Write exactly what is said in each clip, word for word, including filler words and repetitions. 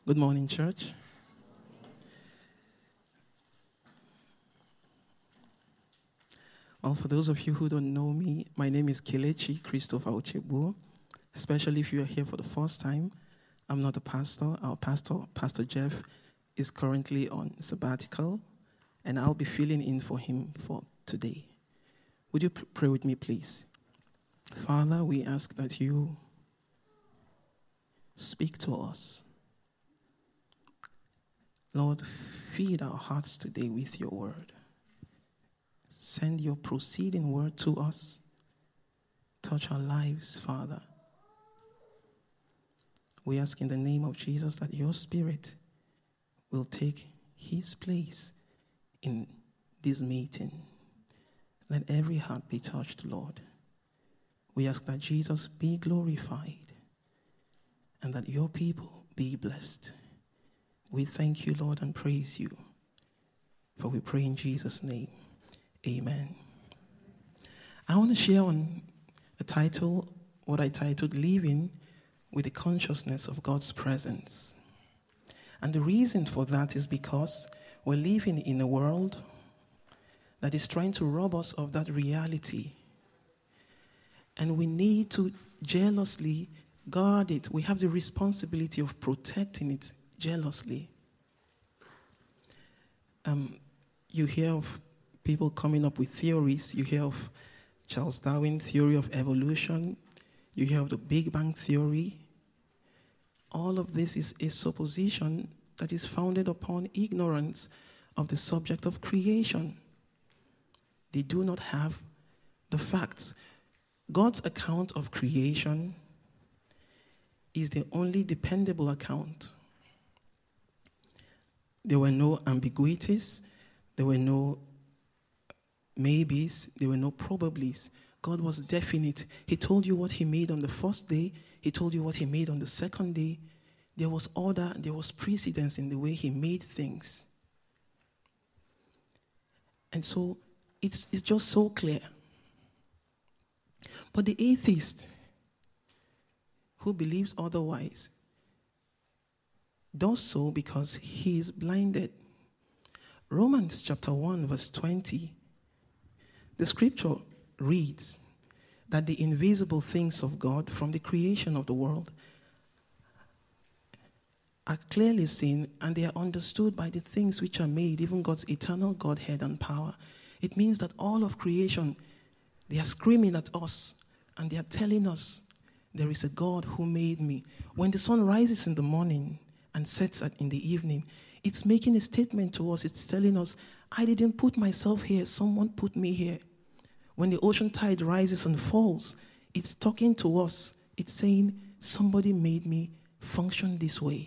Good morning, church. Well, for those of you who don't know me, my name is Kelechi Christopher Ochebu. Especially if you are here for the first time, I'm not a pastor. Our pastor, Pastor Jeff, is currently on sabbatical, and I'll be filling in for him for today. Would you pr- pray with me, please? Father, we ask that you speak to us. Lord, feed our hearts today with your word. Send your proceeding word to us. Touch our lives, Father. We ask in the name of Jesus that your Spirit will take his place in this meeting. Let every heart be touched, Lord. We ask that Jesus be glorified and that your people be blessed. We thank you, Lord, and praise you. For we pray in Jesus' name. Amen. I want to share on a title, what I titled, Living with the Consciousness of God's Presence. And the reason for that is because we're living in a world that is trying to rob us of that reality. And we need to jealously guard it. We have the responsibility of protecting it jealously. Um, you hear of people coming up with theories. You hear of Charles Darwin theory of evolution. You hear of the Big Bang theory. All of this is a supposition that is founded upon ignorance of the subject of creation. They do not have the facts. God's account of creation is the only dependable account. There were no ambiguities. There were no maybes. There were no probablys. God was definite. He told you what he made on the first day. He told you what he made on the second day. There was order. There was precedence in the way he made things. And so it's, it's just so clear. But the atheist who believes otherwise does so because he is blinded. Romans chapter one, verse twenty, the scripture reads that the invisible things of God from the creation of the world are clearly seen, and they are understood by the things which are made, even God's eternal Godhead and power. It means that all of creation, they are screaming at us, and they are telling us, there is a God who made me. When the sun rises in the morning and sets at in the evening, it's making a statement to us. It's telling us, I didn't put myself here. Someone put me here. When the ocean tide rises and falls, it's talking to us. It's saying, somebody made me function this way.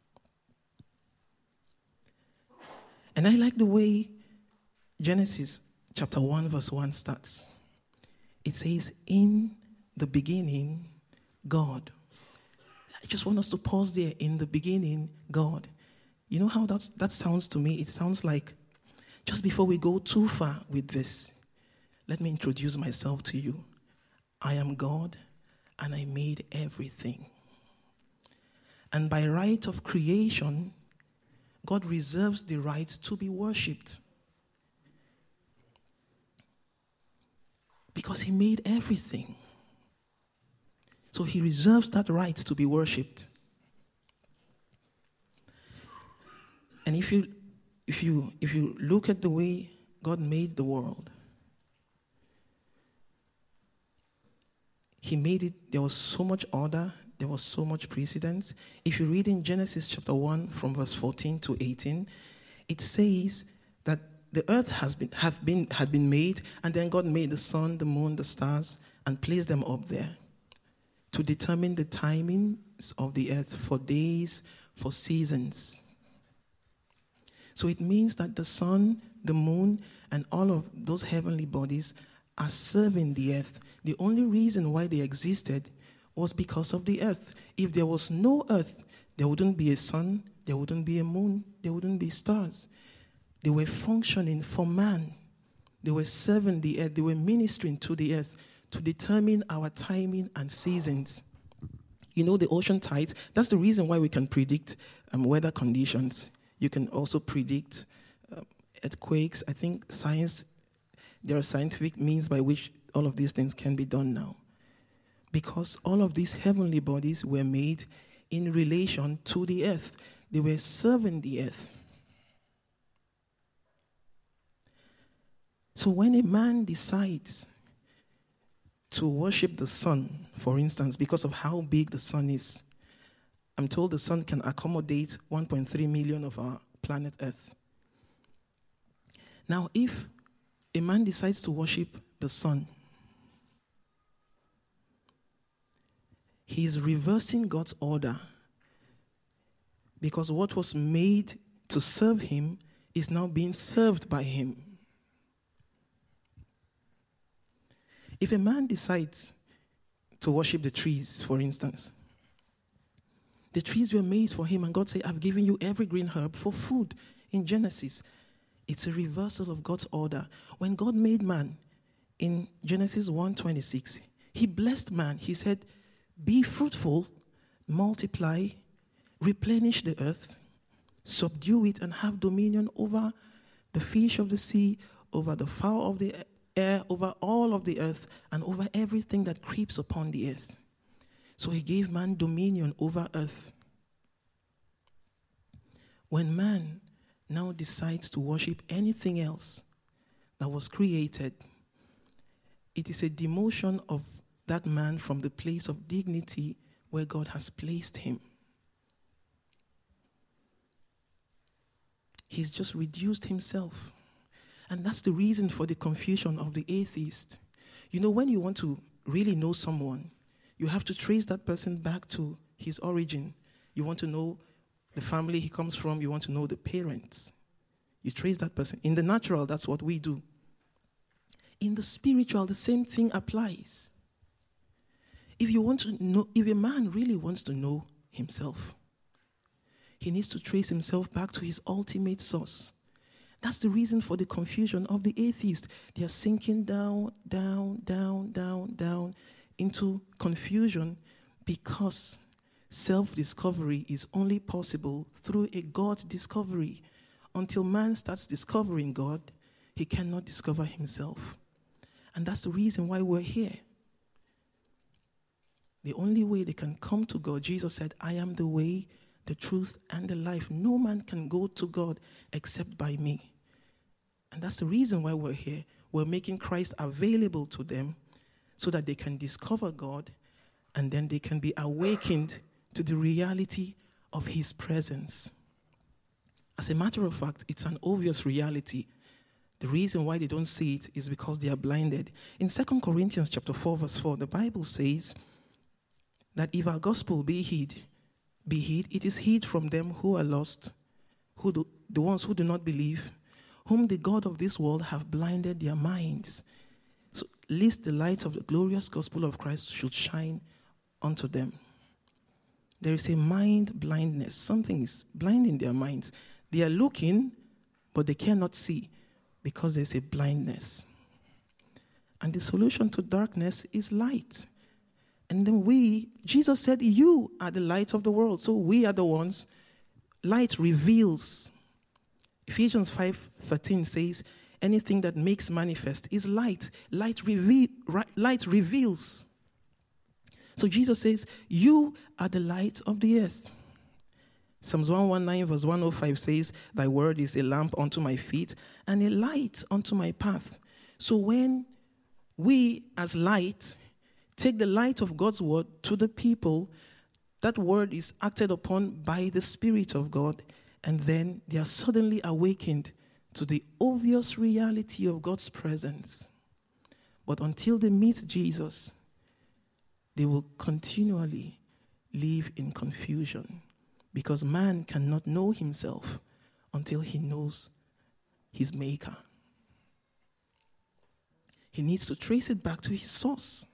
And I like the way Genesis chapter one, verse one starts. It says, in the beginning, God. I just want us to pause there. In the beginning, God. You know how that's, that sounds to me? It sounds like, just before we go too far with this, let me introduce myself to you. I am God, and I made everything. And by right of creation, God reserves the right to be worshipped. Because he made everything. So he reserves that right to be worshipped. And if you if you if you look at the way God made the world, he made it, there was so much order, there was so much precedence. If you read in Genesis chapter one from verse fourteen to eighteen, it says that the earth has been have been had been made, and then God made the sun, the moon, the stars, and placed them up there to determine the timings of the earth for days, for seasons. So it means that the sun, the moon, and all of those heavenly bodies are serving the earth. The only reason why they existed was because of the earth. If there was no earth, there wouldn't be a sun, there wouldn't be a moon, there wouldn't be stars. They were functioning for man. They were serving the earth. They were ministering to the earth to determine our timing and seasons. You know the ocean tides. That's the reason why we can predict um, weather conditions. You can also predict uh, earthquakes. I think science, there are scientific means by which all of these things can be done now. Because all of these heavenly bodies were made in relation to the earth. They were serving the earth. So when a man decides to worship the sun, for instance, because of how big the sun is, I'm told the sun can accommodate one point three million of our planet Earth. Now, if a man decides to worship the sun, he is reversing God's order, because what was made to serve him is now being served by him. If a man decides to worship the trees, for instance, the trees were made for him, and God said, I've given you every green herb for food in Genesis. It's a reversal of God's order. When God made man in Genesis one twenty-six, he blessed man. He said, be fruitful, multiply, replenish the earth, subdue it, and have dominion over the fish of the sea, over the fowl of the air, over all of the earth, and over everything that creeps upon the earth. So he gave man dominion over earth. When man now decides to worship anything else that was created, it is a demotion of that man from the place of dignity where God has placed him. He's just reduced himself. And that's the reason for the confusion of the atheist. You know, when you want to really know someone, you have to trace that person back to his origin. You want to know the family he comes from. You want to know the parents. You trace that person. In the natural, that's what we do. In the spiritual, the same thing applies. If you want to know, if a man really wants to know himself, he needs to trace himself back to his ultimate source. That's the reason for the confusion of the atheist. They are sinking down, down, down, down, down into confusion because self-discovery is only possible through a God discovery. Until man starts discovering God, he cannot discover himself. And that's the reason why we're here. The only way they can come to God, Jesus said, I am the way, the truth, and the life. No man can go to God except by me. And that's the reason why we're here. We're making Christ available to them so that they can discover God, and then they can be awakened to the reality of his presence. As a matter of fact, it's an obvious reality. The reason why they don't see it is because they are blinded. In Second Corinthians chapter four, verse four, the Bible says that if our gospel be hid, be hid, it is hid from them who are lost, who do, the ones who do not believe, whom the God of this world have blinded their minds. So, lest the light of the glorious gospel of Christ should shine unto them. There is a mind blindness. Something is blinding their minds. They are looking, but they cannot see because there's a blindness. And the solution to darkness is light. And then we, Jesus said, you are the light of the world. So we are the ones. Light reveals. Ephesians five thirteen says, anything that makes manifest is light. Light, reve- light reveals. So Jesus says, you are the light of the earth. Psalms one nineteen verse one oh five says, thy word is a lamp unto my feet and a light unto my path. So when we as light take the light of God's word to the people, that word is acted upon by the Spirit of God, and then they are suddenly awakened to the obvious reality of God's presence. But until they meet Jesus, they will continually live in confusion, because man cannot know himself until he knows his maker. He needs to trace it back to his source.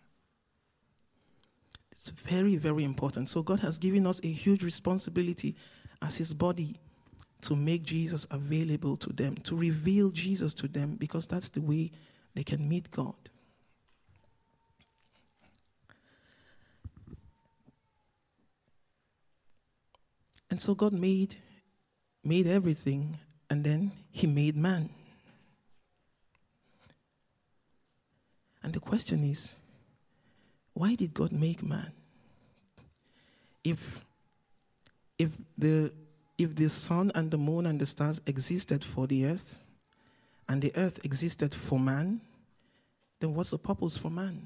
It's very, very important. So God has given us a huge responsibility as his body to make Jesus available to them, to reveal Jesus to them, because that's the way they can meet God. And so God made, made everything, and then he made man. And the question is, why did God make man? If, if, the, if the sun and the moon and the stars existed for the earth, and the earth existed for man, then what's the purpose for man?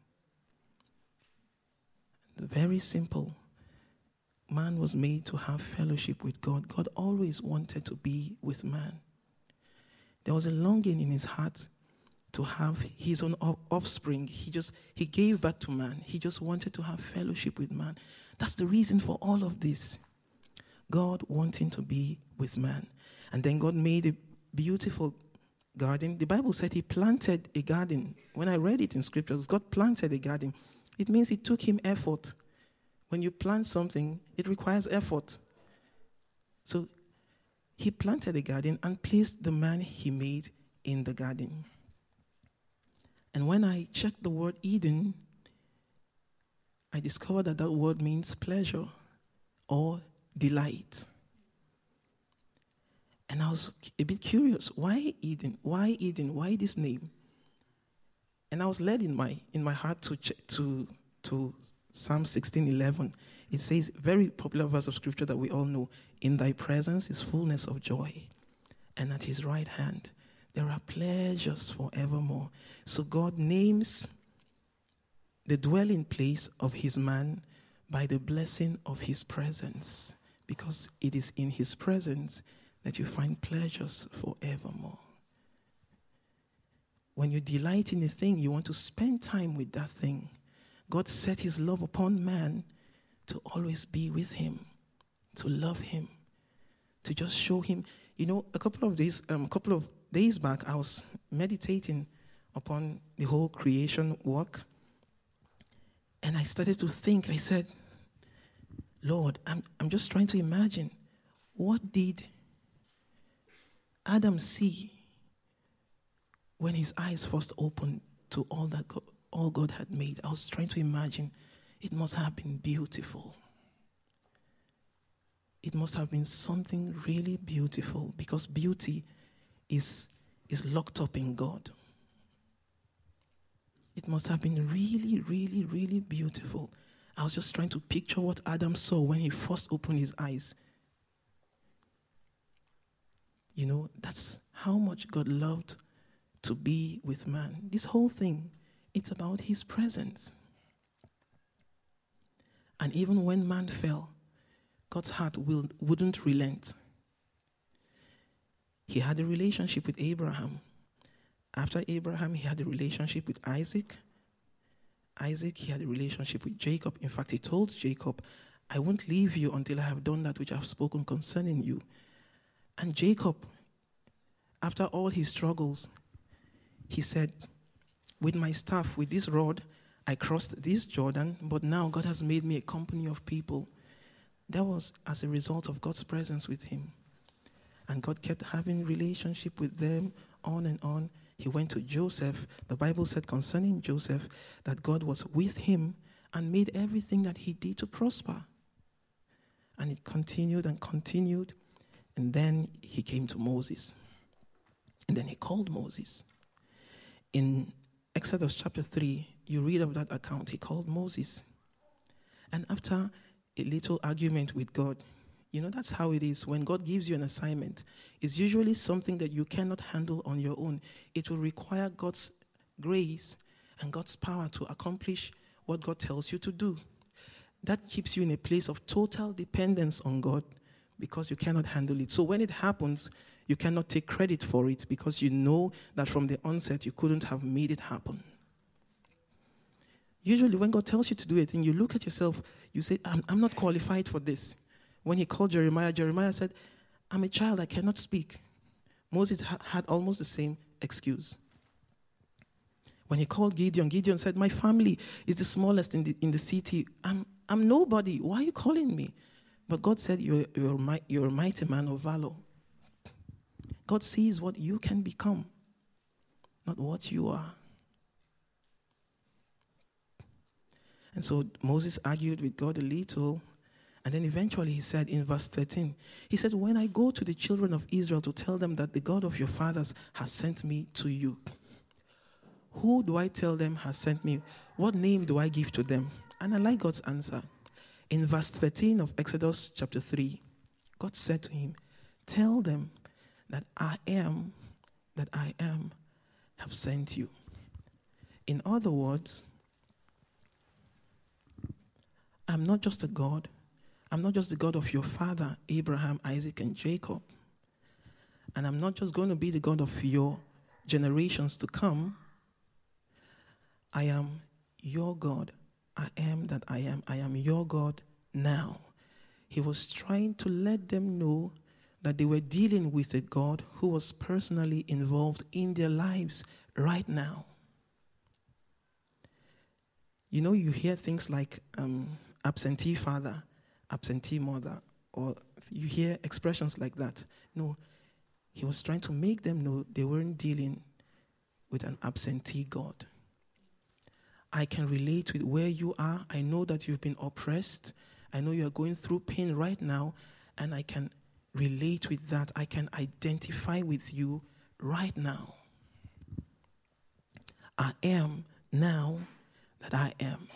Very simple. Man was made to have fellowship with God. God always wanted to be with man. There was a longing in his heart to have his own offspring. He just, he gave birth to man. He just wanted to have fellowship with man. That's the reason for all of this. God wanting to be with man. And then God made a beautiful garden. The Bible said he planted a garden. When I read it in scriptures, God planted a garden. It means it took him effort. When you plant something, it requires effort. So he planted a garden and placed the man he made in the garden. And when I checked the word Eden, I discovered that that word means pleasure or delight. And I was a bit curious, why Eden? Why Eden? Why this name? And I was led in my in my heart to to to Psalm sixteen eleven. It says, very popular verse of scripture that we all know, in thy presence is fullness of joy, and at his right hand there are pleasures forevermore. So God names the dwelling place of his man by the blessing of his presence, because it is in his presence that you find pleasures forevermore. When you delight in a thing, you want to spend time with that thing. God set his love upon man to always be with him, to love him, to just show him. You know, a couple of days, um, a couple of days back, I was meditating upon the whole creation work, and I started to think. I said, Lord, I'm I'm just trying to imagine, what did Adam see when his eyes first opened to all that God, all God had made? I was trying to imagine. It must have been beautiful. It must have been something really beautiful, because beauty is, is locked up in God. It must have been really, really, really beautiful. I was just trying to picture what Adam saw when he first opened his eyes. You know, that's how much God loved to be with man. This whole thing, it's about his presence. And even when man fell, God's heart will, wouldn't relent. He had a relationship with Abraham. After Abraham, he had a relationship with Isaac. Isaac, he had a relationship with Jacob. In fact, he told Jacob, I won't leave you until I have done that which I have spoken concerning you. And Jacob, after all his struggles, he said, with my staff, with this rod, I crossed this Jordan, but now God has made me a company of people. That was as a result of God's presence with him. And God kept having relationship with them on and on. He went to Joseph. The Bible said concerning Joseph that God was with him and made everything that he did to prosper. And it continued and continued. And then he came to Moses. And then he called Moses. In Exodus chapter three, you read of that account. He called Moses. And after a little argument with God, you know, that's how it is. When God gives you an assignment, it's usually something that you cannot handle on your own. It will require God's grace and God's power to accomplish what God tells you to do. That keeps you in a place of total dependence on God, because you cannot handle it. So when it happens, you cannot take credit for it, because you know that from the onset you couldn't have made it happen. Usually when God tells you to do a thing, you look at yourself, you say, I'm, I'm not qualified for this. When he called Jeremiah, Jeremiah said, I'm a child, I cannot speak. Moses ha- had almost the same excuse. When he called Gideon, Gideon said, my family is the smallest in the, in the city. I'm, I'm nobody. Why are you calling me? But God said, you're, you're, my, you're a mighty man of valor. God sees what you can become, not what you are. And so Moses argued with God a little, And then eventually he said in verse thirteen, he said, when I go to the children of Israel to tell them that the God of your fathers has sent me to you, who do I tell them has sent me? What name do I give to them? And I like God's answer. In verse thirteen of Exodus chapter three, God said to him, tell them that I am, that I am, have sent you. In other words, I'm not just a God. I'm not just the God of your father, Abraham, Isaac, and Jacob. And I'm not just going to be the God of your generations to come. I am your God. I am that I am. I am your God now. He was trying to let them know that they were dealing with a God who was personally involved in their lives right now. You know, you hear things like um, absentee father, absentee mother, or you hear expressions like that. No, he was trying to make them know they weren't dealing with an absentee God. I can relate with where you are. I know that you've been oppressed. I know you are going through pain right now, and I can relate with that. I can identify with you right now. I am now that I am.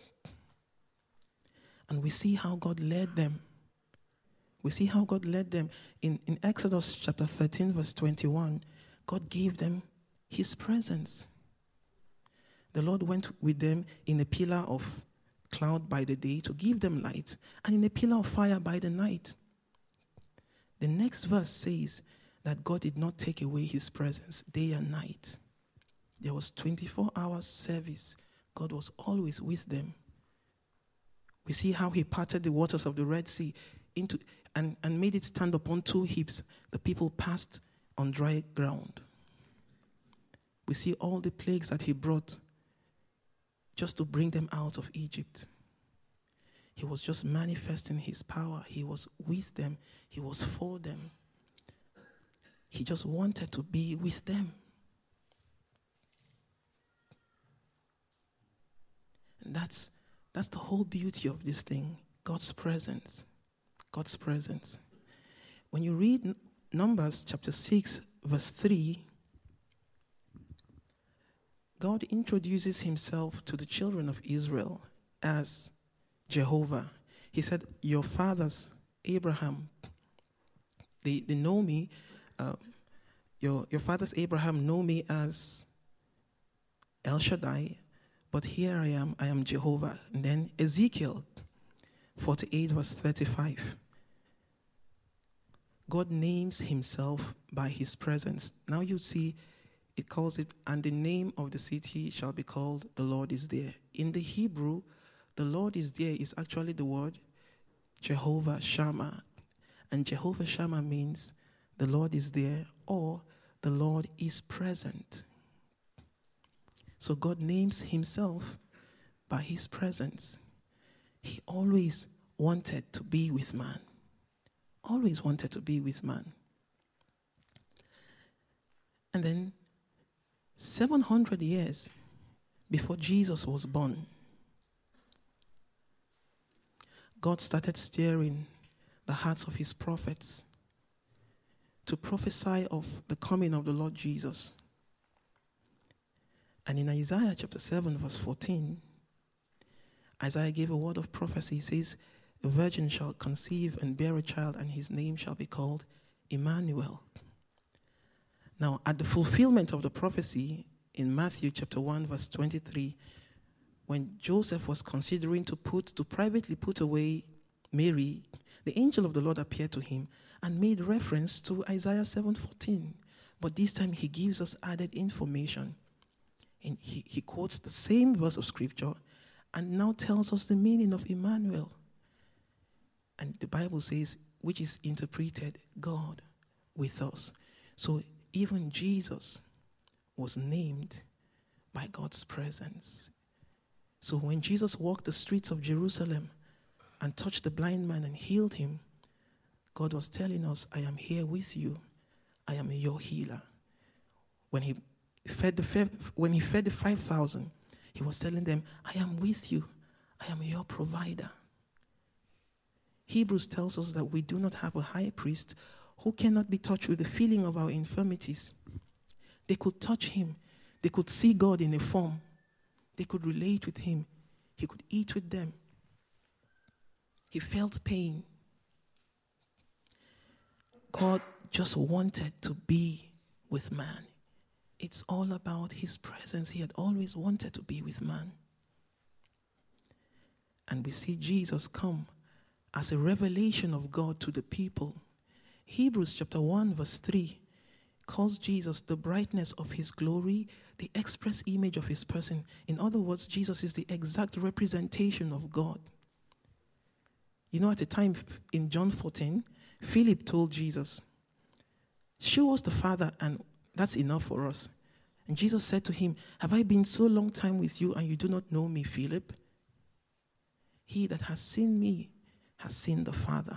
And we see how God led them. We see how God led them. In, in Exodus chapter thirteen, verse twenty-one, God gave them his presence. The Lord went with them in a pillar of cloud by the day to give them light, and in a pillar of fire by the night. The next verse says that God did not take away his presence day and night. There was twenty-four hours service. God was always with them. We see how he parted the waters of the Red Sea into and, and made it stand upon two heaps. The people passed on dry ground. We see all the plagues that he brought just to bring them out of Egypt. He was just manifesting his power. He was with them. He was for them. He just wanted to be with them. And that's that's the whole beauty of this thing, God's presence. God's presence. When you read Numbers chapter six, verse three, God introduces himself to the children of Israel as Jehovah. He said, your fathers, Abraham, they, they know me. Uh, your, your fathers, Abraham, know me as El Shaddai, but here I am, I am Jehovah. And then Ezekiel forty-eight, verse thirty-five. God names himself by his presence. Now you see, it calls it, and the name of the city shall be called, the Lord is there. In the Hebrew, the Lord is there is actually the word Jehovah Shammah. And Jehovah Shammah means the Lord is there, or the Lord is present. So God names himself by his presence. He always wanted to be with man. Always wanted to be with man. And then, seven hundred years before Jesus was born, God started stirring the hearts of his prophets to prophesy of the coming of the Lord Jesus. And in Isaiah chapter seven, verse fourteen, Isaiah gave a word of prophecy. He says, a virgin shall conceive and bear a child, and his name shall be called Emmanuel. Now, at the fulfillment of the prophecy in Matthew chapter one, verse twenty-three, when Joseph was considering to put, to privately put away Mary, the angel of the Lord appeared to him and made reference to Isaiah seven fourteen. But this time he gives us added information. And he, he quotes the same verse of scripture and now tells us the meaning of Emmanuel. And the Bible says, which is interpreted, God with us. So even Jesus was named by God's presence. So when Jesus walked the streets of Jerusalem and touched the blind man and healed him, God was telling us, I am here with you. I am your healer. When he fed the when he fed the five thousand, he was telling them, I am with you. I am your provider. Hebrews tells us that we do not have a high priest who cannot be touched with the feeling of our infirmities. They could touch him. They could see God in a form. They could relate with him. He could eat with them. He felt pain. God just wanted to be with man. It's all about his presence. He had always wanted to be with man. And we see Jesus come as a revelation of God to the people. Hebrews chapter one verse three calls Jesus the brightness of his glory, the express image of his person. In other words, Jesus is the exact representation of God. You know, at the time in John fourteen, Philip told Jesus, show us the Father and that's enough for us. And Jesus said to him, have I been so long time with you and you do not know me, Philip? He that has seen me has seen the Father.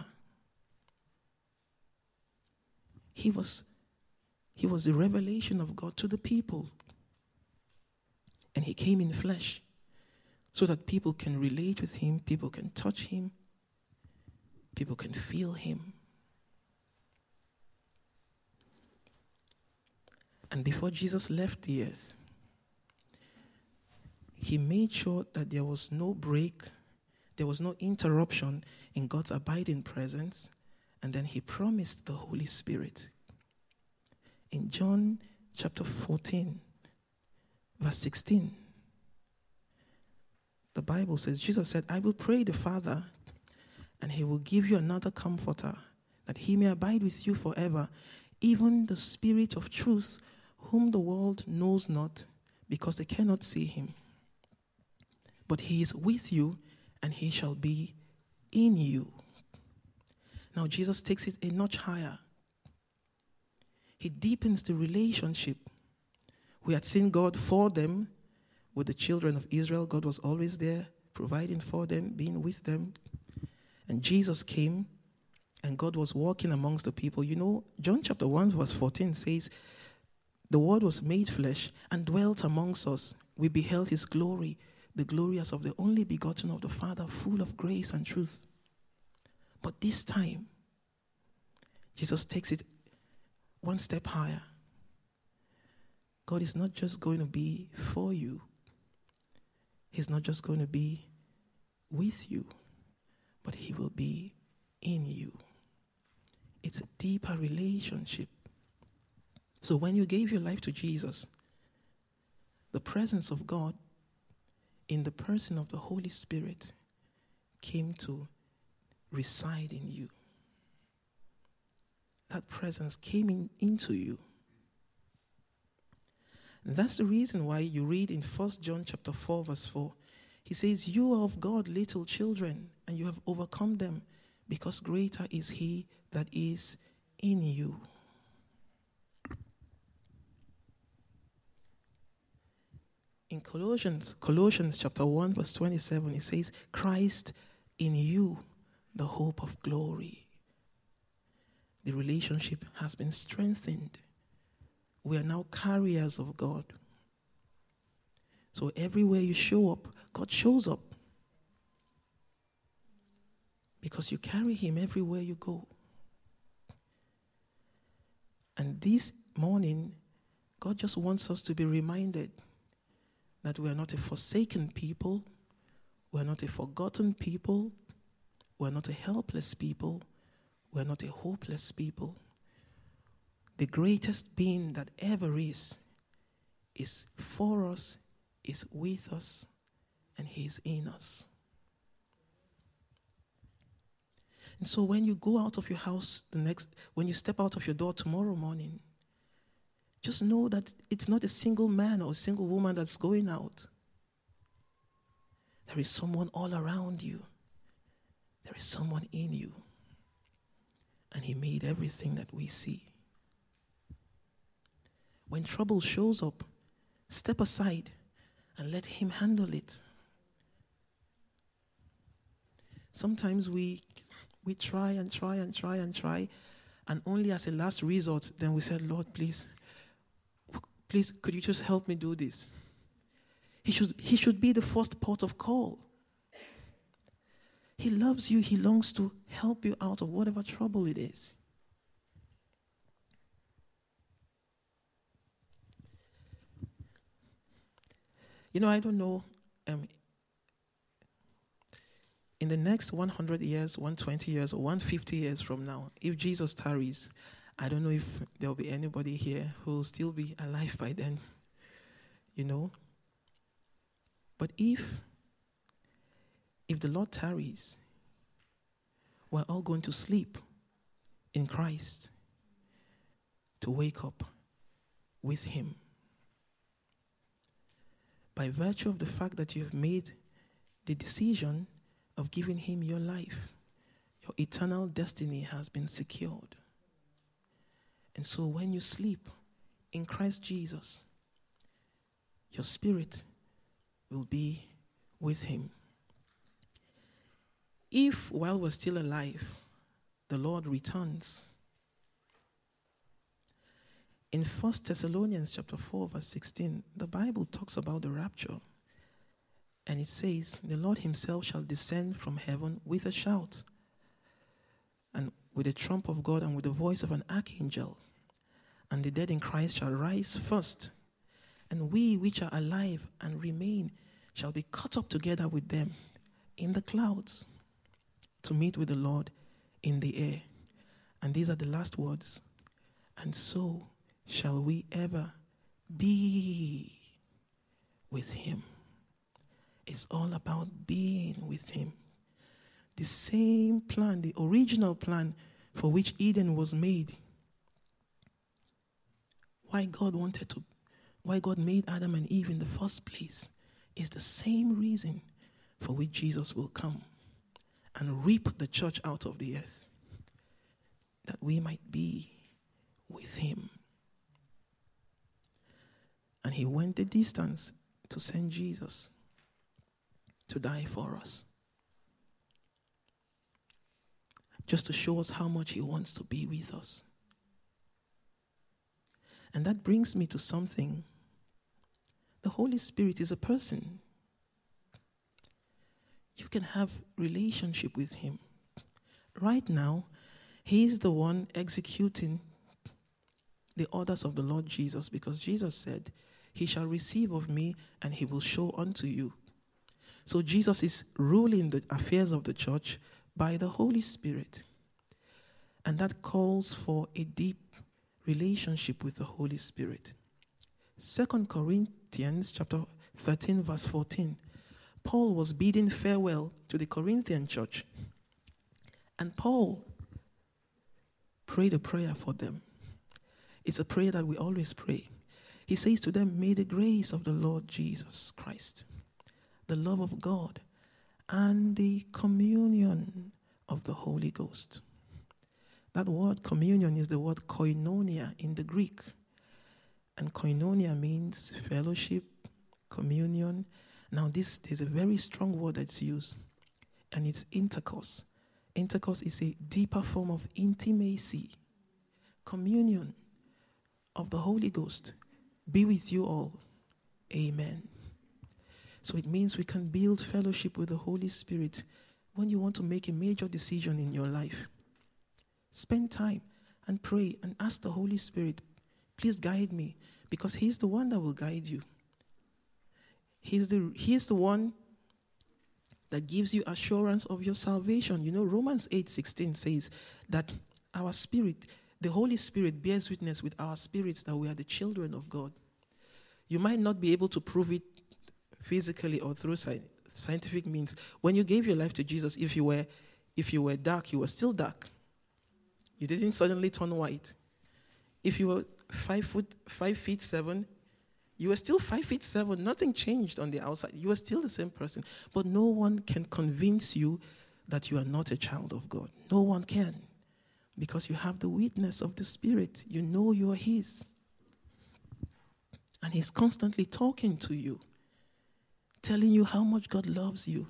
He was, he was the revelation of God to the people. And he came in flesh so that people can relate with him, people can touch him, people can feel him. And before Jesus left the earth, he made sure that there was no break, there was no interruption in God's abiding presence, and then he promised the Holy Spirit. In John chapter fourteen, verse sixteen, the Bible says, Jesus said, I will pray the Father, and he will give you another comforter, that he may abide with you forever, even the Spirit of truth, whom the world knows not, because they cannot see him. But he is with you, and he shall be in you. Now Jesus takes it a notch higher. He deepens the relationship. We had seen God for them with the children of Israel. God was always there, providing for them, being with them. And Jesus came, and God was walking amongst the people. You know, John chapter one, verse fourteen says, the Word was made flesh and dwelt amongst us. We beheld his glory, the glory as of the only begotten of the Father, full of grace and truth. But this time, Jesus takes it one step higher. God is not just going to be for you. He's not just going to be with you, but he will be in you. It's a deeper relationship. So when you gave your life to Jesus, the presence of God in the person of the Holy Spirit came to reside in you. That presence came in, into you. And that's the reason why you read in First John chapter four, verse four, he says, you are of God, little children, and you have overcome them, because greater is he that is in you. In Colossians, Colossians chapter one, verse twenty-seven, it says, Christ in you, the hope of glory. The relationship has been strengthened. We are now carriers of God. So everywhere you show up, God shows up. Because you carry him everywhere you go. And this morning, God just wants us to be reminded that we are not a forsaken people, we are not a forgotten people, we are not a helpless people, we are not a hopeless people. The greatest being that ever is, is for us, is with us, and he is in us. And so when you go out of your house the next, when you step out of your door tomorrow morning, just know that it's not a single man or a single woman that's going out. There is someone all around you. There is someone in you. And he made everything that we see. When trouble shows up, step aside and let him handle it. Sometimes we we try and try and try and try, and only as a last resort, then we said, Lord, please, please, could you just help me do this? He should, he should be the first port of call. He loves you. He longs to help you out of whatever trouble it is. You know, I don't know, um, in the next one hundred years, one hundred twenty years, or one hundred fifty years from now, if Jesus tarries, I don't know if there will be anybody here who will still be alive by then, you know. But if, if the Lord tarries, we're all going to sleep in Christ to wake up with him. By virtue of the fact that you have made the decision of giving him your life, your eternal destiny has been secured. And so when you sleep in Christ Jesus, your spirit will be with him. If while we're still alive, the Lord returns, in First Thessalonians chapter four, verse sixteen, the Bible talks about the rapture. And it says, the Lord himself shall descend from heaven with a shout, and with a trump of God, and with the voice of an archangel. And the dead in Christ shall rise first. And we which are alive and remain shall be caught up together with them in the clouds to meet with the Lord in the air. And these are the last words. And so shall we ever be with him. It's all about being with him. The same plan, the original plan for which Eden was made. Why God wanted to, why God made Adam and Eve in the first place is the same reason for which Jesus will come and reap the church out of the earth, that we might be with him. And he went the distance to send Jesus to die for us, just to show us how much he wants to be with us. And that brings me to something. The Holy Spirit is a person. You can have relationship with him. Right now, he is the one executing the orders of the Lord Jesus, because Jesus said, he shall receive of me and he will show unto you. So Jesus is ruling the affairs of the church by the Holy Spirit. And that calls for a deep relationship with the Holy Spirit. Second Corinthians chapter thirteen, verse fourteen. Paul was bidding farewell to the Corinthian church. And Paul prayed a prayer for them. It's a prayer that we always pray. He says to them, may the grace of the Lord Jesus Christ, the love of God, and the communion of the Holy Ghost. That word communion is the word koinonia in the Greek. And koinonia means fellowship, communion. Now this, there's a very strong word that's used, and it's intercourse. Intercourse is a deeper form of intimacy. Communion of the Holy Ghost be with you all. Amen. So it means we can build fellowship with the Holy Spirit when you want to make a major decision in your life. Spend time and pray and ask the Holy Spirit, please guide me, because he's the one that will guide you. He's the, he's the one that gives you assurance of your salvation. You know, Romans eight sixteen says that our spirit, the Holy Spirit bears witness with our spirits that we are the children of God. You might not be able to prove it physically or through sci- scientific means. When you gave your life to Jesus, if you were, if you were dark, you were still dark. You didn't suddenly turn white. If you were five foot, five feet seven, you were still five feet seven. Nothing changed on the outside. You are still the same person. But no one can convince you that you are not a child of God. No one can. Because you have the witness of the Spirit. You know you are his. And he's constantly talking to you, telling you how much God loves you.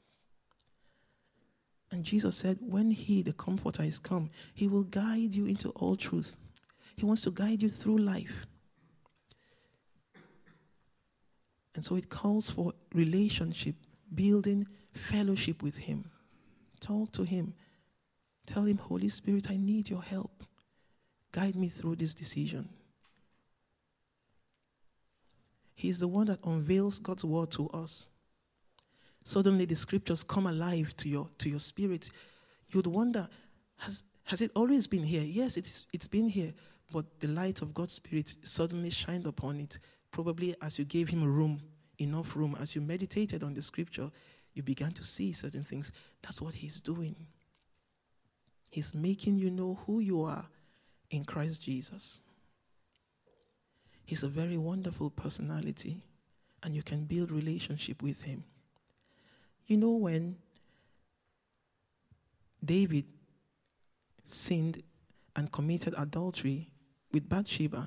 And Jesus said, when he, the Comforter, is come, he will guide you into all truth. He wants to guide you through life. And so it calls for relationship, building fellowship with him. Talk to him. Tell him, Holy Spirit, I need your help. Guide me through this decision. He's the one that unveils God's word to us. Suddenly the scriptures come alive to your to your spirit. You'd wonder, has has it always been here? Yes, it's it's been here, but the light of God's Spirit suddenly shined upon it. Probably as you gave him room, enough room, as you meditated on the scripture, you began to see certain things. That's what he's doing. He's making you know who you are in Christ Jesus. He's a very wonderful personality, and you can build relationship with him. You know, when David sinned and committed adultery with Bathsheba,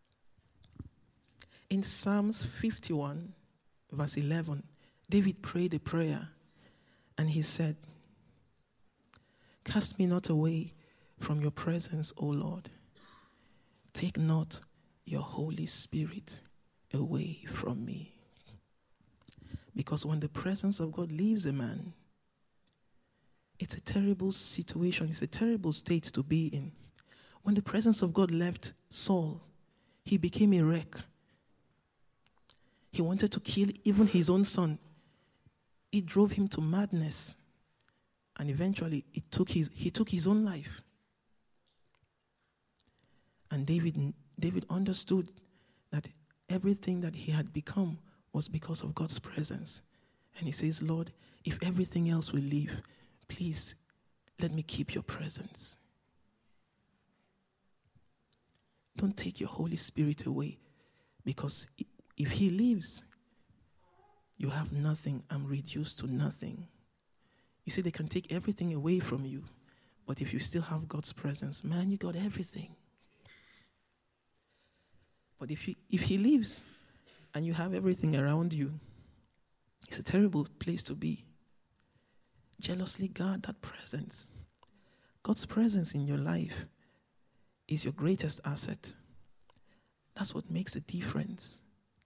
in Psalms fifty-one, verse eleven, David prayed a prayer, and he said, "Cast me not away from your presence, O Lord. Take not your Holy Spirit away from me." Because when the presence of God leaves a man, it's a terrible situation. It's a terrible state to be in. When the presence of God left Saul, he became a wreck. He wanted to kill even his own son. It drove him to madness. And eventually, it took his, he took his own life. And David, David understood that everything that he had become was because of God's presence. And he says, Lord, if everything else will leave, please let me keep your presence. Don't take your Holy Spirit away, because if he leaves, you have nothing. I'm reduced to nothing. You see, they can take everything away from you, but if you still have God's presence, man, you got everything. But if you, if he leaves and you have everything around you, it's a terrible place to be. Jealously guard that presence. God's presence in your life is your greatest asset. That's what makes a difference.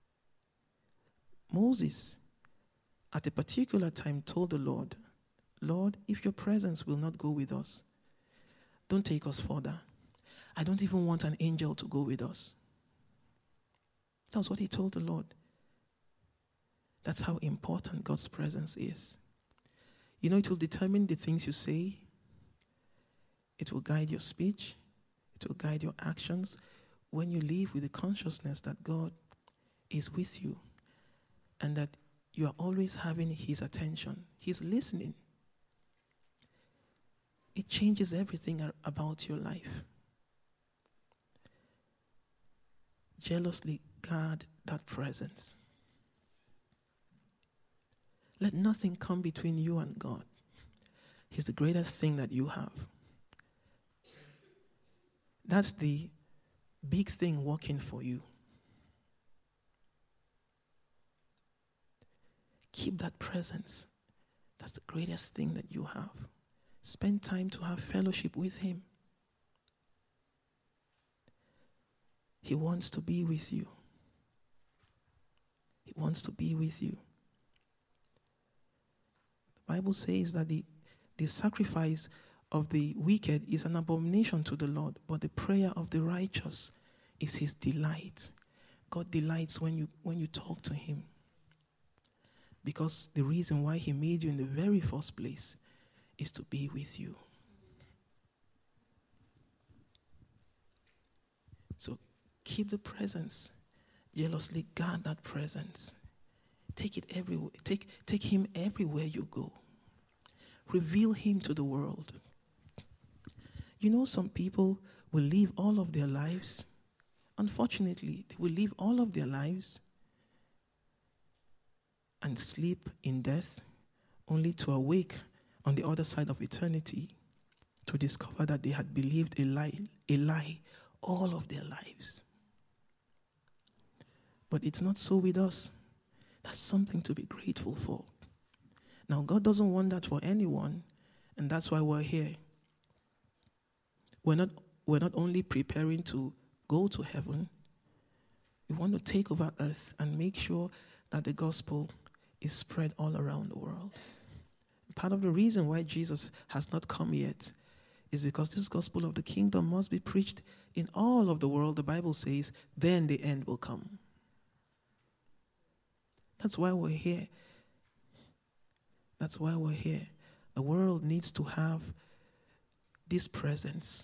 Moses, at a particular time, told the Lord, Lord, if your presence will not go with us, don't take us further. I don't even want an angel to go with us. That's what he told the Lord. That's how important God's presence is. You know, it will determine the things you say. It will guide your speech. It will guide your actions when you live with the consciousness that God is with you and that you are always having his attention. He's listening. It changes everything about your life. Jealously guard that presence. Let nothing come between you and God. He's the greatest thing that you have. That's the big thing working for you. Keep that presence. That's the greatest thing that you have. Spend time to have fellowship with him. He wants to be with you. He wants to be with you. The Bible says that the, the sacrifice of the wicked is an abomination to the Lord, but the prayer of the righteous is his delight. God delights when you when you talk to him. Because the reason why he made you in the very first place is to be with you. So keep the presence. Jealously guard that presence. Take it everywhere. Take, take him everywhere you go. Reveal him to the world. You know, some people will live all of their lives. Unfortunately, they will live all of their lives and sleep in death, only to awake on the other side of eternity to discover that they had believed a lie, a lie all of their lives. But it's not so with us. That's something to be grateful for. Now, God doesn't want that for anyone, and that's why we're here. We're not, we're not only preparing to go to heaven, we want to take over earth and make sure that the gospel is spread all around the world. Part of the reason why Jesus has not come yet is because this gospel of the kingdom must be preached in all of the world. The Bible says, then the end will come. That's why we're here. That's why we're here. The world needs to have this presence.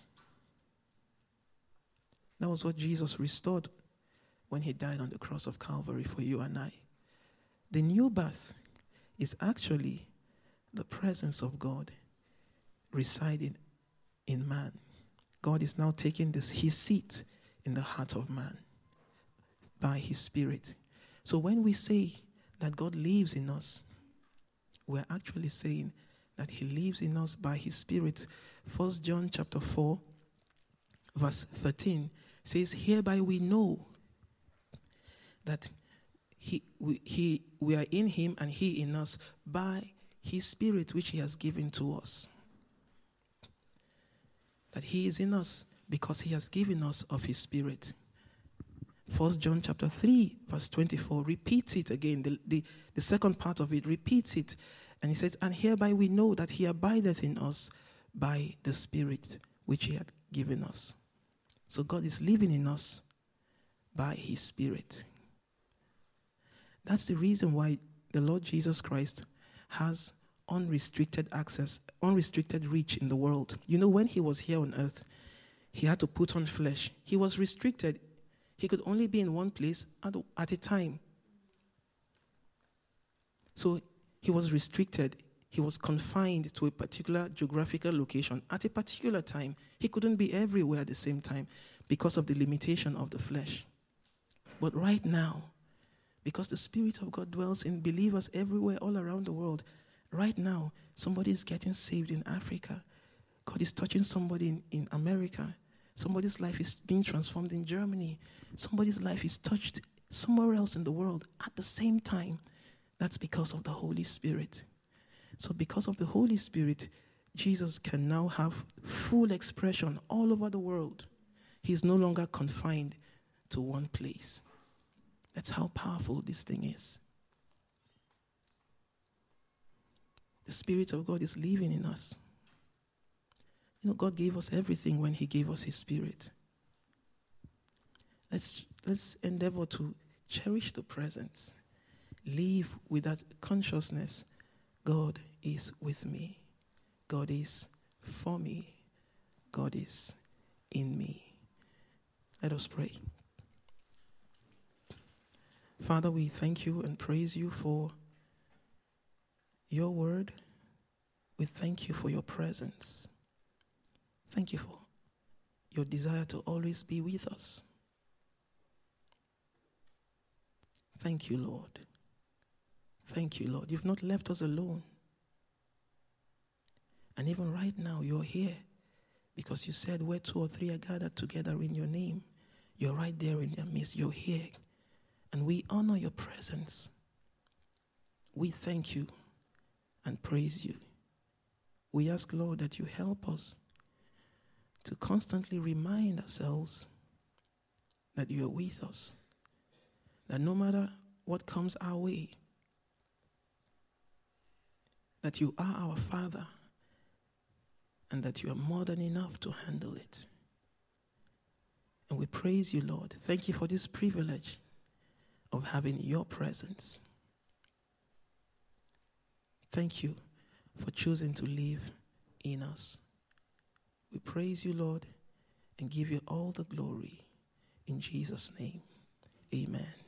That was what Jesus restored when he died on the cross of Calvary for you and I. The new birth is actually the presence of God residing in man. God is now taking this his seat in the heart of man by his Spirit. So when we say that God lives in us, we're actually saying that he lives in us by his Spirit. First John chapter four, verse thirteen says, hereby we know that he, we, he, we are in him and he in us by his Spirit which he has given to us. That he is in us because he has given us of his Spirit. First John chapter three, verse twenty-four, repeats it again. The, the, the second part of it repeats it. And he says, and hereby we know that he abideth in us by the Spirit which he had given us. So God is living in us by his Spirit. That's the reason why the Lord Jesus Christ has unrestricted access, unrestricted reach in the world. You know, when he was here on earth, he had to put on flesh. He was restricted. He could only be in one place at, at a time. So he was restricted. He was confined to a particular geographical location at a particular time. He couldn't be everywhere at the same time because of the limitation of the flesh. But right now, because the Spirit of God dwells in believers everywhere, all around the world, right now, somebody is getting saved in Africa. God is touching somebody in, in America. Somebody's life is being transformed in Germany. Somebody's life is touched somewhere else in the world at the same time. That's because of the Holy Spirit. So because of the Holy Spirit, Jesus can now have full expression all over the world. He's no longer confined to one place. That's how powerful this thing is. The Spirit of God is living in us. You know, God gave us everything when he gave us his Spirit. Let's, let's endeavor to cherish the presence. Live with that consciousness. God is with me. God is for me. God is in me. Let us pray. Father, we thank you and praise you for your word. We thank you for your presence. Thank you for your desire to always be with us. Thank you, Lord. Thank you, Lord. You've not left us alone. And even right now, you're here because you said where two or three are gathered together in your name, you're right there in their midst. You're here. And we honor your presence. We thank you and praise you. We ask, Lord, that you help us to constantly remind ourselves that you are with us. That no matter what comes our way, that you are our Father and that you are more than enough to handle it. And we praise you, Lord. Thank you for this privilege of having your presence. Thank you for choosing to live in us. We praise you, Lord, and give you all the glory. In Jesus' name, amen.